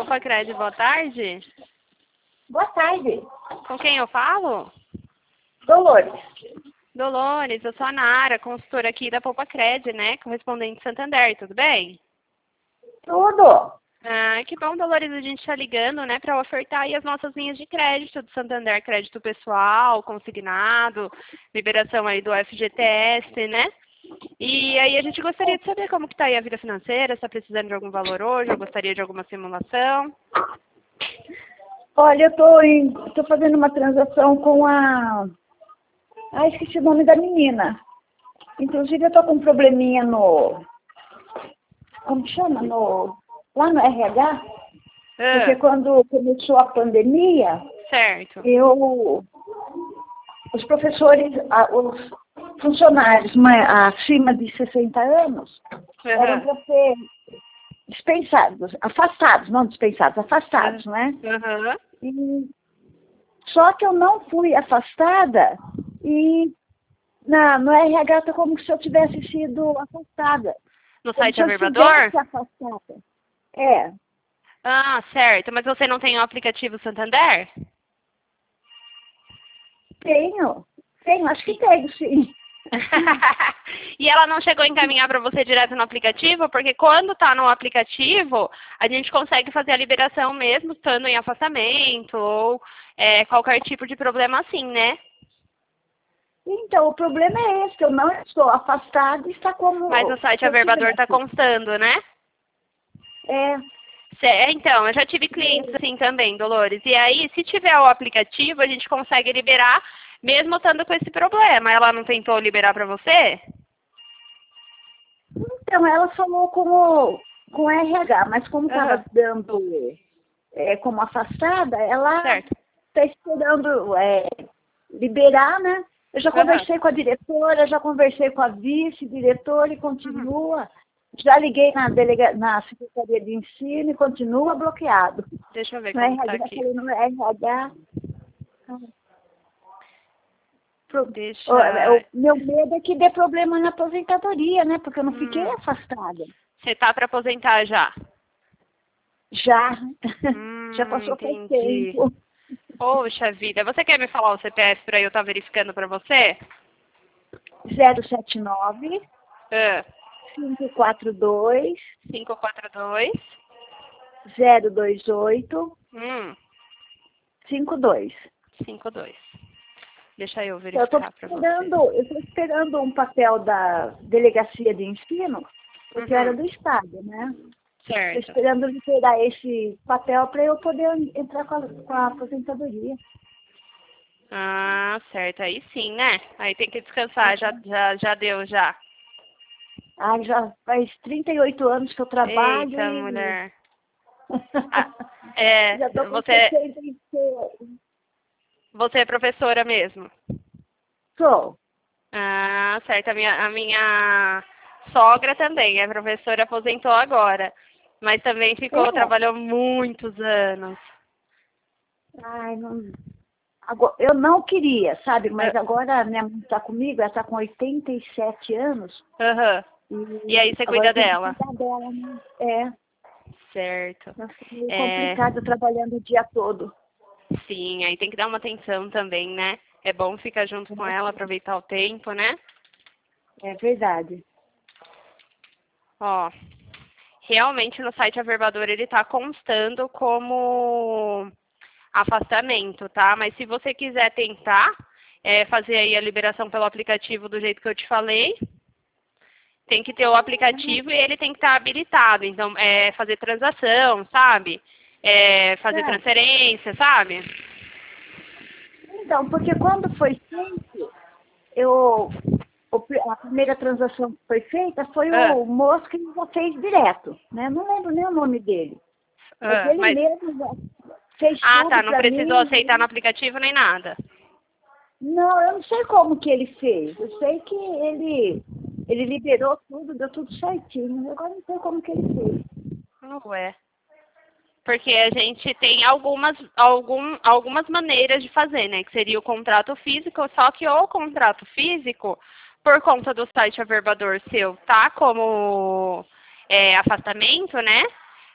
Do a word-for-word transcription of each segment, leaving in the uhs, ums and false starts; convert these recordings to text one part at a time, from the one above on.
Poupa Cred, boa tarde. Boa tarde. Com quem eu falo? Dolores. Dolores, eu sou a Nara, consultora aqui da Poupa Cred, né? Correspondente Santander, tudo bem? Tudo. Ah, que bom, Dolores, a gente está ligando, né, para ofertar aí as nossas linhas de crédito do Santander, crédito pessoal, consignado, liberação aí do F G T S, né? E aí a gente gostaria de saber como que está aí a vida financeira, se está precisando de algum valor hoje, ou gostaria de alguma simulação. Olha, eu tô, em, tô fazendo uma transação com a... Ah, esqueci o nome da menina. Inclusive, eu tô com um probleminha no... Como que chama? No... Lá no R H. Ah, Porque quando começou a pandemia, certo. eu... Os professores, ah, os funcionários ma- acima de sessenta anos eram Aham. para ser dispensados, afastados, não dispensados, afastados, né? Aham. E, só que eu não fui afastada e na, no R H está como se eu tivesse sido afastada. No Como site se eu Averbador? estivesse afastada. É, Ah, certo. Mas você não tem o aplicativo Santander? tenho. Tenho, acho que tenho, sim. E ela não chegou a encaminhar para você direto no aplicativo? Porque quando está no aplicativo, a gente consegue fazer a liberação mesmo estando em afastamento ou é, qualquer tipo de problema assim, né? Então, o problema é esse, que eu não estou afastada e está como Mas no site se eu Averbador está tivesse. constando, né? É, Cé- Então, eu já tive clientes assim também, Dolores. E aí, se tiver o aplicativo, a gente consegue liberar, mesmo estando com esse problema. Ela não tentou liberar para você? então, ela falou como com R H, mas como Aham, estava dando é, como afastada, ela certo. está esperando é, liberar, né? Eu já Aham. conversei com a diretora, já conversei com a vice-diretora e Uhum. continua. Já liguei na, delega, na Secretaria de Ensino e continua bloqueado. Deixa eu ver No como tá R H, aqui. falei no R H. pro- O, Deixa. o meu medo é que dê problema na aposentadoria, né? Porque eu não fiquei Hum. afastada. Você tá para aposentar já? Já, já Hum, passou faz entendi. tempo. Poxa vida. Você quer me falar o C P F para eu estar verificando para você? zero sete nove, Ah, cinco quatro dois, cinco quatro dois. zero dois oito, Hum, cinco dois. cinco dois. Deixa eu Eu estou verificar para você. esperando, eu estou esperando um papel da Delegacia de Ensino, porque era Uhum. do Estado, né? Estou Certo. esperando liberar esse papel para eu poder entrar com a, com a aposentadoria. Ah, certo. Aí sim, né? Aí tem que descansar. Já, já, já deu, já. Ah, já faz trinta e oito anos que eu trabalho Eita, e mulher. Ah, é, já estou com você, sessenta e seis. você é professora mesmo? Sou. Ah, certo. A minha, a minha sogra também é professora, aposentou agora. Mas também ficou, É. trabalhou muitos anos. Ai, não... Agora, eu não queria, sabe? Mas Ah, agora a minha mãe está comigo, ela está com oitenta e sete anos aham. E aí e você agora cuida eu tenho que dela? cuidar dela, né? É, Certo. tá meio É, complicado trabalhando o dia todo. sim, aí tem que dar uma atenção também, né? É bom ficar junto com ela, aproveitar o tempo, né? É verdade. Ó, realmente no site Averbador ele está constando como afastamento, tá? Mas se você quiser tentar é, fazer aí a liberação pelo aplicativo do jeito que eu te falei, tem que ter o aplicativo e ele tem que estar habilitado. Então, é fazer transação, sabe? É, fazer Tá. transferência, sabe? Então, porque quando foi feito, eu, o pri- a primeira transação que foi feita foi Ah, o moço que já fez direto, né? Não lembro nem o nome dele. Mas ah, ele mas, mesmo já fez ah, tudo tá, não para precisou mim. aceitar no aplicativo nem nada. Não, eu não sei como que ele fez. Eu sei que ele, ele liberou tudo, deu tudo certinho. Agora não sei como que ele fez. Não é. Porque a gente tem algumas, algum, algumas maneiras de fazer, né? Que seria o contrato físico, só que o contrato físico, por conta do site averbador seu, tá como é, afastamento, né?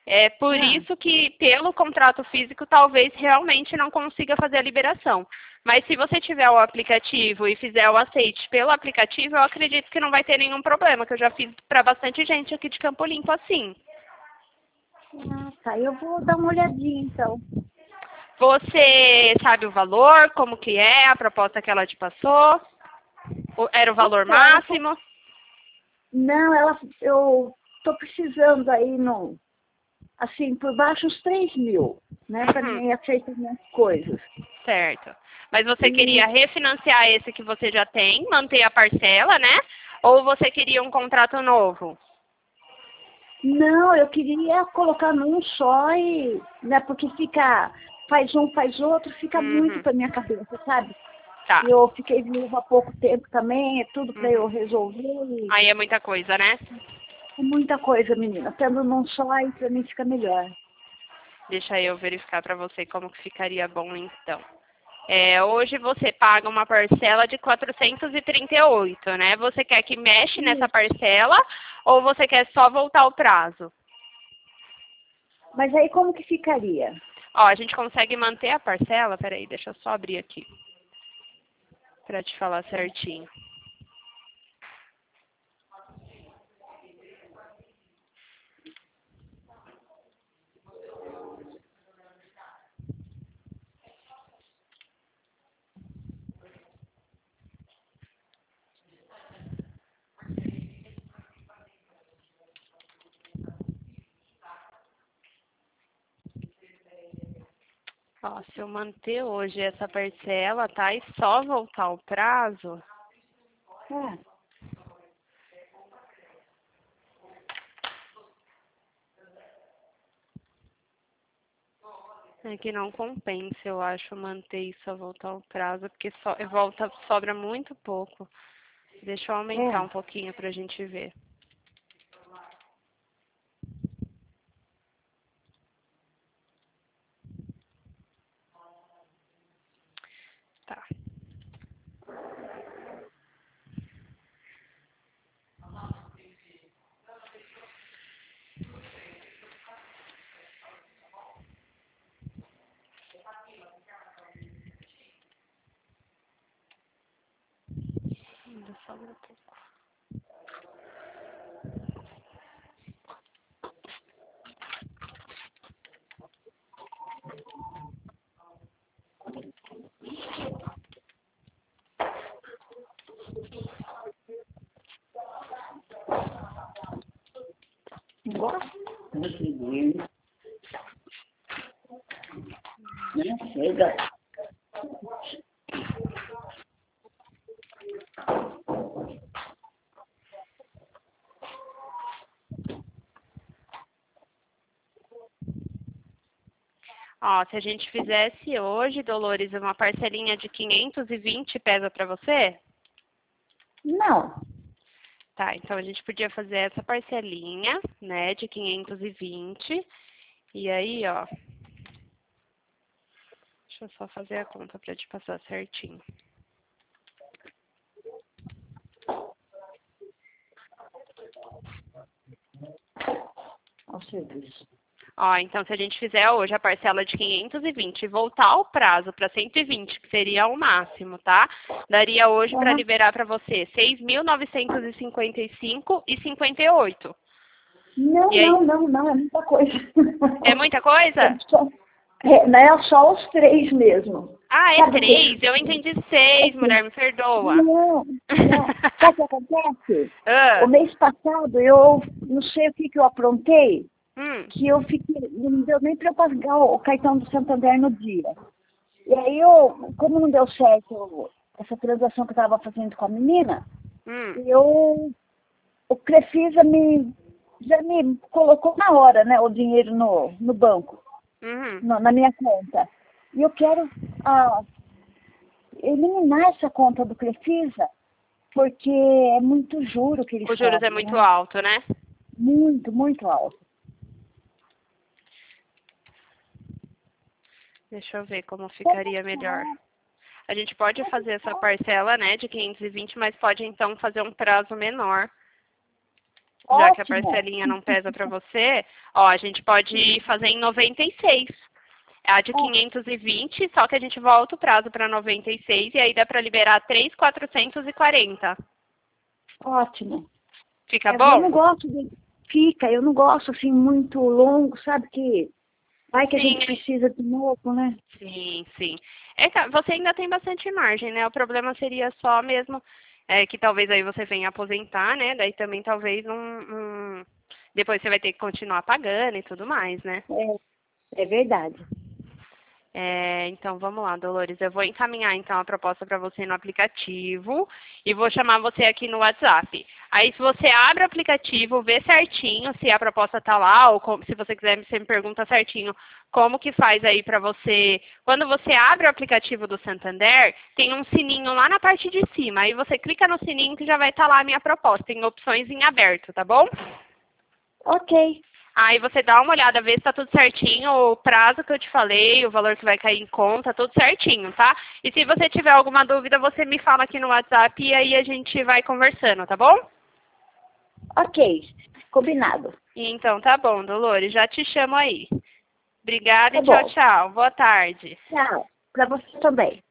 É por Ah. isso que, pelo contrato físico, talvez realmente não consiga fazer a liberação. Mas se você tiver o aplicativo e fizer o aceite pelo aplicativo, eu acredito que não vai ter nenhum problema, que eu já fiz para bastante gente aqui de Campo Limpo assim. Ah, tá. Eu vou dar uma olhadinha, então. Você sabe o valor, como que é, a proposta que ela te passou? O- Era o valor Então, ela- máximo? não, ela, eu tô precisando aí, no, assim, por baixo uns três mil, né? Para Uhum, mim aceitar minhas coisas. certo. Mas você E queria refinanciar esse que você já tem, manter a parcela, né? Ou você queria um contrato novo? não, eu queria colocar num só e, né? Porque fica, faz um, faz outro, fica muito Uhum, para minha cabeça, sabe? tá. Eu fiquei viúva há pouco tempo também, é tudo para eu Uhum. resolver e Aí é muita coisa, né? é muita coisa, menina. Tendo num só aí para mim fica melhor. Deixa eu verificar para você como que ficaria bom então. É, hoje você paga uma parcela de quatrocentos e trinta e oito, né? Você quer que mexe nessa parcela ou você quer só voltar o prazo? Mas aí como que ficaria? Ó, a gente consegue manter a parcela, peraí, deixa eu só abrir aqui para te falar certinho. Ó, se eu manter hoje essa parcela, tá? E só voltar o prazo, Ah, é que não compensa, eu acho, manter e só voltar o prazo, porque só, volta, sobra muito pouco. Deixa eu aumentar é. um pouquinho pra gente ver. Tá. Ainda sobra pouco. Gosto. Né? Chega. Ó, se a gente fizesse hoje, Dolores, uma parcelinha de quinhentos e vinte pesa pra você? Não. Tá, então a gente podia fazer essa parcelinha, né, de quinhentos e vinte. E aí, ó, deixa eu só fazer a conta pra te passar certinho. Ao serviço. Ó, então se a gente fizer hoje a parcela de quinhentos e vinte e voltar o prazo para cento e vinte, que seria o máximo, tá? Daria hoje para Aham. liberar para você seis mil novecentos e cinquenta e cinco e cinquenta e oito. Não, E aí, não, não, não, é muita coisa. é muita É coisa? só, é, não é só os três mesmo. Ah, é Sabe o que? três? Eu entendi seis, Assim, mulher, me perdoa. não, não. Sabe o que acontece? O Ah, mês passado eu não sei o que, que eu aprontei, hum, que eu fiquei, não deu nem para eu pagar o cartão do Santander no dia. E aí eu, como não deu certo essa transação que eu estava fazendo com a menina, hum, eu, o Crefisa me, já me colocou na hora, né, o dinheiro no, no banco, uhum. no- na minha conta. E eu quero ah, eliminar essa conta do Crefisa, porque é muito juro que eles Os juros é cobram, muito né? alto, né? Muito, muito alto. Deixa eu ver como ficaria melhor. A gente pode fazer essa parcela, né, de quinhentos e vinte, mas pode então fazer um prazo menor. já que a Ótimo. parcelinha não pesa para você, ó, a gente pode fazer em noventa e seis. É a de quinhentos e vinte, só que a gente volta o prazo para noventa e seis e aí dá para liberar três mil quatrocentos e quarenta. Ótimo. Fica É, bom? eu não gosto de... Fica, eu não gosto assim muito longo, sabe que vai que a Sim, gente precisa de novo, né? sim, sim. É, tá, você ainda tem bastante margem, né? O problema seria só mesmo é, que talvez aí você venha aposentar, né? Daí também talvez um, um... depois você vai ter que continuar pagando e tudo mais, né? É, é verdade. É, então, vamos lá, Dolores. Eu vou encaminhar, então, a proposta para você no aplicativo e vou chamar você aqui no WhatsApp. Aí, se você abre o aplicativo, vê certinho se a proposta está lá ou como, se você quiser, você me pergunta certinho como que faz aí para você. Quando você abre o aplicativo do Santander, tem um sininho lá na parte de cima. Aí, você clica no sininho que já vai estar lá a minha proposta. Tem opções em aberto, tá bom? Ok. Aí você dá uma olhada, vê se tá tudo certinho, o prazo que eu te falei, o valor que vai cair em conta, tudo certinho, tá? E se você tiver alguma dúvida, você me fala aqui no WhatsApp e aí a gente vai conversando, tá bom? Ok. Combinado. Então, tá bom, Dolores, já te chamo aí. Obrigada Tá e tchau, bom. tchau. Boa tarde. Tchau. Pra você também.